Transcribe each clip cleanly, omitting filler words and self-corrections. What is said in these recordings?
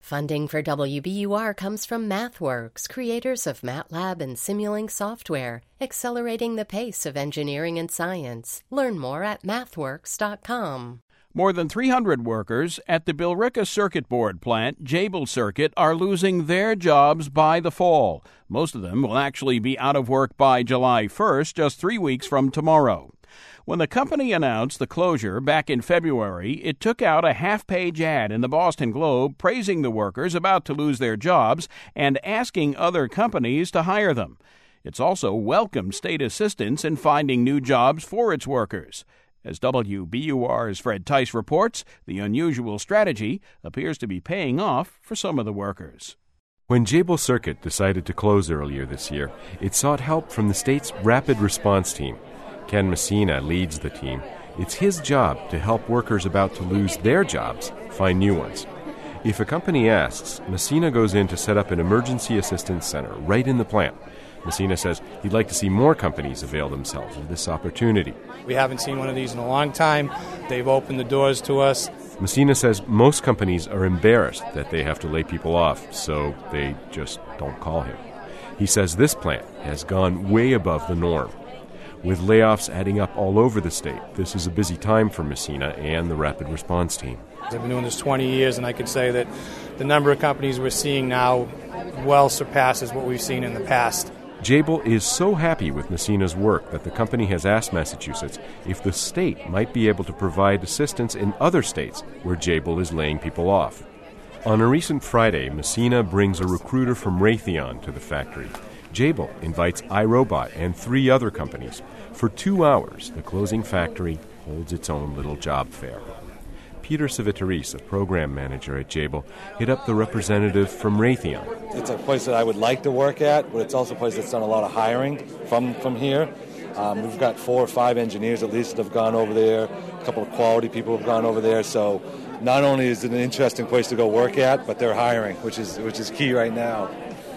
Funding for WBUR comes from MathWorks, creators of MATLAB and Simulink software, accelerating the pace of engineering and science. Learn more at mathworks.com. More than 300 workers at the Billerica Circuit Board plant, Jabil Circuit, are losing their jobs by the fall. Most of them will actually be out of work by July 1st, just 3 weeks from tomorrow. When the company announced the closure back in February, it took out a half-page ad in the Boston Globe praising the workers about to lose their jobs and asking other companies to hire them. It's also welcomed state assistance in finding new jobs for its workers. As WBUR's Fred Tice reports, the unusual strategy appears to be paying off for some of the workers. When Jabil Circuit decided to close earlier this year, it sought help from the state's Rapid Response Team. Ken Messina leads the team. It's his job to help workers about to lose their jobs find new ones. If a company asks, Messina goes in to set up an emergency assistance center right in the plant. Messina says he'd like to see more companies avail themselves of this opportunity. We haven't seen one of these in a long time. They've opened the doors to us. Messina says most companies are embarrassed that they have to lay people off, so they just don't call him. He says this plant has gone way above the norm. With layoffs adding up all over the state, this is a busy time for Messina and the Rapid Response Team. I've been doing this 20 years, and I can say that the number of companies we're seeing now well surpasses what we've seen in the past. Jabil is so happy with Messina's work that the company has asked Massachusetts if the state might be able to provide assistance in other states where Jabil is laying people off. On a recent Friday, Messina brings a recruiter from Raytheon to the factory. Jabil invites iRobot and 3 other companies. For 2 hours, the closing factory holds its own little job fair. Peter Civitaris, a program manager at Jabil, hit up the representative from Raytheon. It's a place that I would like to work at, but it's also a place that's done a lot of hiring from here. We've got 4 or 5 engineers at least that have gone over there. A couple of quality people have gone over there. So not only is it an interesting place to go work at, but they're hiring, which is key right now.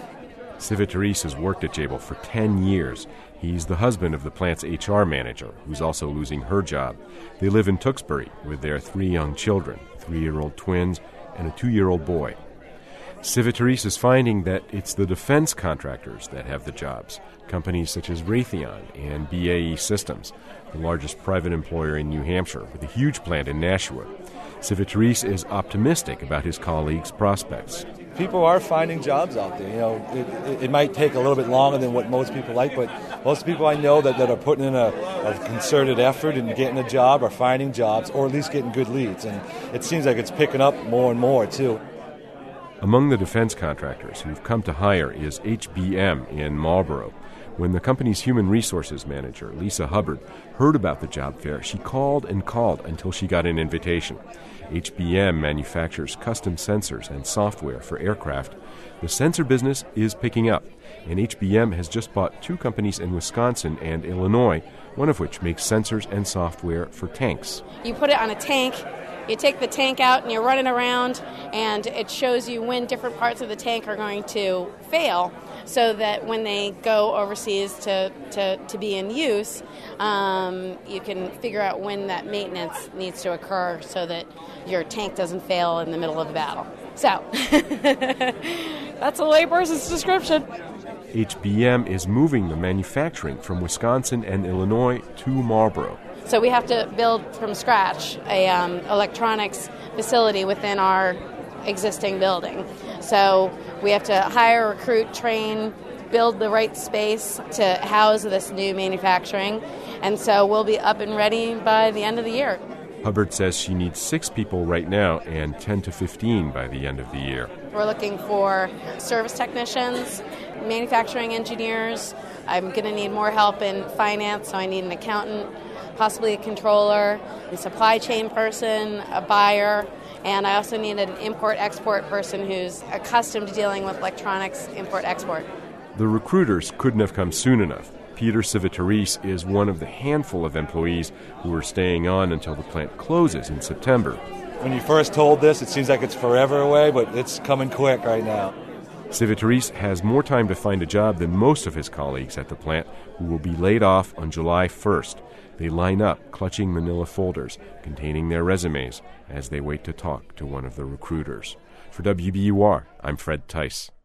Civitaris has worked at Jabil for 10 years. He's the husband of the plant's HR manager, who's also losing her job. They live in Tewksbury with their 3 young children, 3-year-old twins and a 2-year-old boy. Civitaris is finding that it's the defense contractors that have the jobs, companies such as Raytheon and BAE Systems, the largest private employer in New Hampshire, with a huge plant in Nashua. Civitaris is optimistic about his colleagues' prospects. People are finding jobs out there. You know, it might take a little bit longer than what most people like, but most people I know that are putting in a concerted effort in getting a job are finding jobs, or at least getting good leads. And it seems like it's picking up more and more, too. Among the defense contractors who've come to hire is HBM in Marlborough. When the company's human resources manager, Lisa Hubbard, heard about the job fair, she called and called until she got an invitation. HBM manufactures custom sensors and software for aircraft. The sensor business is picking up, and HBM has just bought 2 companies in Wisconsin and Illinois, one of which makes sensors and software for tanks. You put it on a tank, you take the tank out and you're running around, and it shows you when different parts of the tank are going to fail, so that when they go overseas to be in use, you can figure out when that maintenance needs to occur so that your tank doesn't fail in the middle of a battle. So, that's a layperson's description. HBM is moving the manufacturing from Wisconsin and Illinois to Marlborough. So we have to build from scratch a electronics facility within our existing building. So we have to hire, recruit, train, build the right space to house this new manufacturing. And so we'll be up and ready by the end of the year. Hubbard says she needs 6 people right now and 10 to 15 by the end of the year. We're looking for service technicians, manufacturing engineers. I'm going to need more help in finance, so I need an accountant, possibly a controller, a supply chain person, a buyer, and I also need an import-export person who's accustomed to dealing with electronics import-export. The recruiters couldn't have come soon enough. Peter Civitaris is one of the handful of employees who are staying on until the plant closes in September. When you first told this, it seems like it's forever away, but it's coming quick right now. Civitaris has more time to find a job than most of his colleagues at the plant, who will be laid off on July 1st. They line up, clutching manila folders containing their resumes as they wait to talk to one of the recruiters. For WBUR, I'm Fred Tice.